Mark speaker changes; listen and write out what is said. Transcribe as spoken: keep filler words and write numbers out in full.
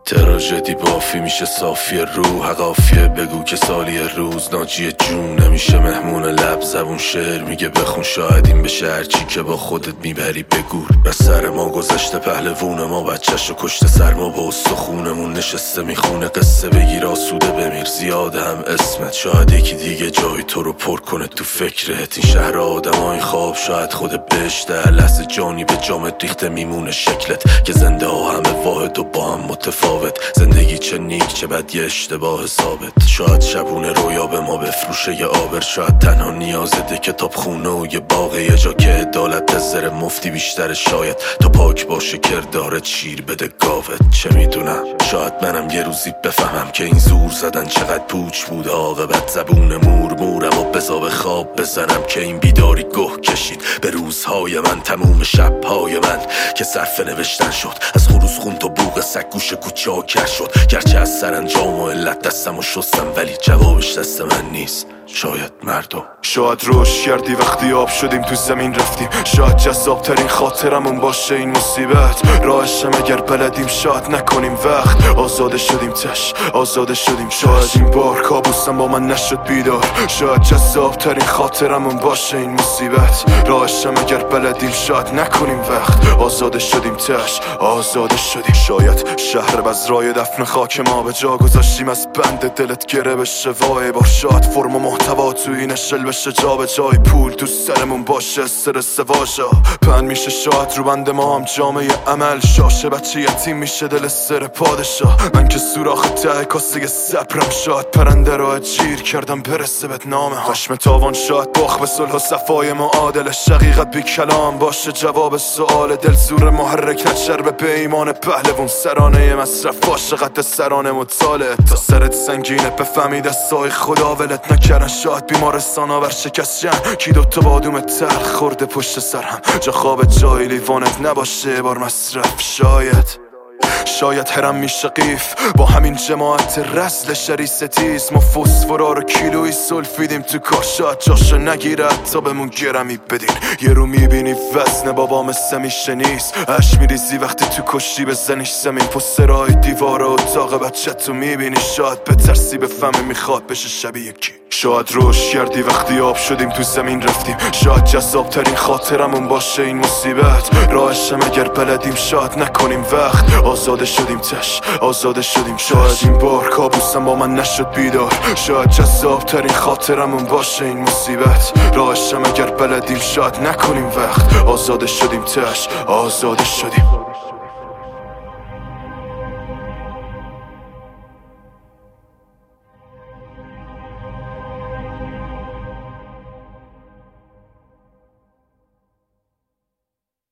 Speaker 1: تراژدی بافی میشه صافی روح، قافیه بگو که سالی روز ناجی جون نمیشه مهمون لب زبون شعر میگه بخون شاید این بشه هرچی که با خودت میبری بگور. به سر ما گذشته پهلوون ما بچه‌شو کشته سر ما با استخونمون نشسته میخونه قصه بگیر آسوده بمیر زیاده هم اسمت شاید یکی دیگه جای تو رو پر کنه تو فکرت. این شهر آدمای خواب شاید خود بشته لحظه جانی به جامت ریخته میمونه شکلت که زنده ها همه واحد و با هم متفاوت. زندگی چه نیک چه بد یه اشتباه ثابت. شاید شبونه رویا به ما بفروشه یه آبر شاید تنها نیازده کتاب خونه و یه باغه یه جا که عدالت از زر مفتی بیشتر شاید تا پاک باشه کردارت شیر بده گاوت. چه میدونم شاید منم یه روزی بفهمم که این زور زدن چقدر پوچ بود عاقبت زبون مور مورم و بزا به خواب بزنم که این بیداری گه کشید به روزهای من تموم شبهای من که صرف نوشتن شد از خروس خون تا بوق سگ گوش کوچه ها کر شد. گرچه از سرانجام و علت دستم و شستم ولی جوابش دست من نیست شاید مردم.
Speaker 2: شاید روش کردی وقتی آب شدیم تو زمین رفتیم شاید جذاب ترین خاطرمون باشه این مصیبت راهشم اگر بلدیم شاید نکنیم وقت آزاده شدیم تش آزاده شدیم شاید این بار کابوسم با من نشد بیدار شاید جذاب ترین خاطرمون باشه این مصیبت راهشم اگر بلدیم شاید نکنیم وقت آزاده شدیم تش آزاده شدیم. شاید شهر بزرای دفن خاک ما به جا گذاشتیم از بند دلت گره بشه وای بار شاید فرم و محتوا تو این شل بشه جا به جای پول تو سرمون باشه استرس واژا پن میشه شاید رو بند ما هم جامعه عمل شاشه بچه یتیم میشه دل سر پادشاه. من که سوراخ ته کاسه صبرم شاید پرنده را جیر کردم برسه بهت نامه ها خشم تاوان شاید باخ به صلح و صفای معادل شقیقت بی کلام باشه جواب سوال دل زور محرک نچر به پیمان پهلوون سرانه مصرف باشه قد سرانه مطالعه تا سرت سنگینه بفهمی دستای خدا ولت نکردن شاید بیمارستان ها بر شکست جن کی دوتا بادوم تلخ خورده پشت سر هم جا خواب جای لیوانت نباشه بار مصرف شاید شاید هرم میشه قیف با همین جماعت رسل شری ستیز ما فسفورا رو کیلوی سلفیدیم تو کار شاید جاشو نگیره تا بهمون گرمی بدین یه رو میبینی وزن بابا مثل میشه نیست اش میریزی وقتی تو کشتی بزنیش زمین پسترهای دیواره اتاق بچه تو میبینی شاید به ترسی بفهمی میخواد بشه شبیه کی. شاید روش کردی وقتی آب شدیم تو زمین رفتیم شاید جذاب ترین خاطرمون باشه این مصیبت راهشم اگر بلدیم شاید نکنیم وقت آزاده شدیم تش آزاده شدیم. شاید این بار کابوسم با من نشد بیدار شاید جذاب ترین خاطرمون باشه این مصیبت راهشم اگر بلدیم شاید نکنیم وقت آزاده شدیم تش آزاده شدیم.